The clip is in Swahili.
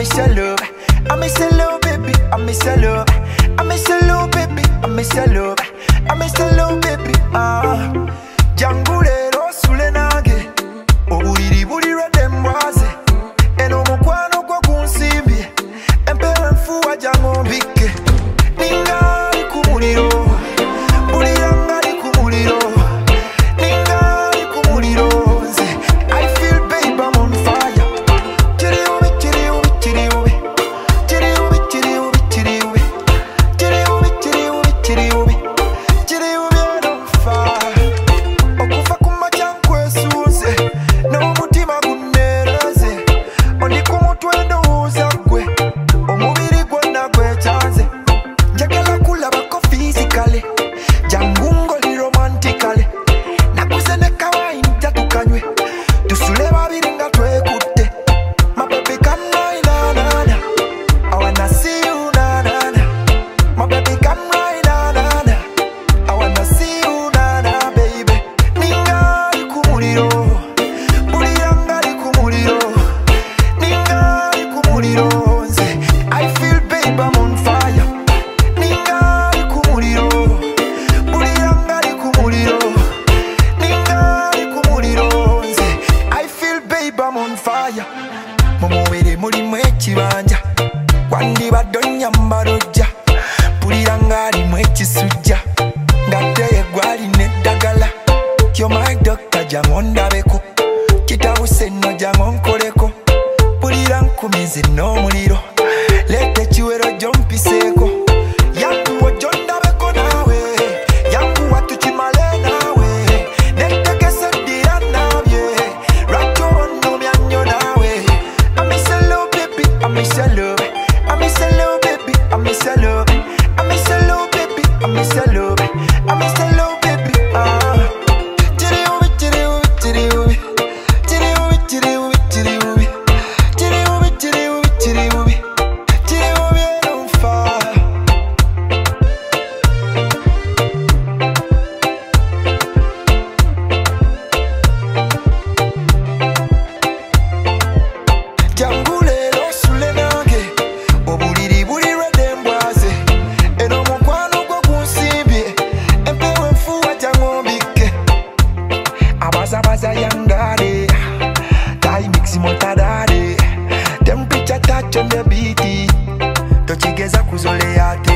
miss your love. I miss your love, baby. I miss your love. I miss your love, baby. I miss your love. I miss your love, baby. Jangule rosule nage. Obuliri bulira demwaze. Eno mukwano kwa kunsimbi. Empewe mfuwa jango mbike. Ningali kumuliro. Bulirangali kumuliro. Ningali kumuliro. I feel babe I'm on fire. Chiri ubi, chiri ubi, chiri ubi. Chiri ubi, chiri ubi, chiri ubi. Chiri ubi, chiri ubi, chiri ubi. Chiri ubi I'm on fire. Okufa kumacha nkwesuze. N'omutima gunereze. Oli kumutwe ndowooza gwe. Omubiri gwonna gwekyanze. Njagala kulabako physically. Jangu ngoli romantically. Nakuze ne kawaii njatukanywe. Tusule babiri nga twekutte. My baby come right na na na. I wanna see you na na na. My baby come right na na na. I wanna see you na na baby. Ningali kumuliro. Bulirangali kumuliro. Ningali kumuliro. I feel babe I'm on fire. Ningali kumuliro. Bulirangali kumuliro. Ningali kumuliro. I feel babe I'm on fire. Mumubiri mulimu ekibanja. Wandibadde onnyambala ojja. Bulirangali ekisujja. Ngatteye gwalina eddagala. You're my doctor jangu ndabeko. Kitabuse nno jangu nkoleko. Bulira nkumize n'omuliro. Leta ekiwero gyo mpiseeko. Yankuwa gyo ndabeko naawe. Yankuwa tukimale naawe. Nettegese ddira nabye. Lwaki onnomya nnyo naawe. I miss your love baby. I miss your love. I miss your love baby. I miss your love. I miss your love baby. I miss your love. I miss your love baby. Chiri ubi, chiri ubi, chiri ubi. Chiri ubi, chiri ubi, chiri ubi. Chiri ubi, chiri ubi, chiri ubi. Chiri ubi and on fire. Jangule rosule nage. Obuliri bulira dembwaze. Eno mukwano gwo kunsimbye. Empewe mfuwa jango mbike. Abaza yangare. Tai mixi montadare. Temperature touch on the beat. Tochigeza kuzole yate.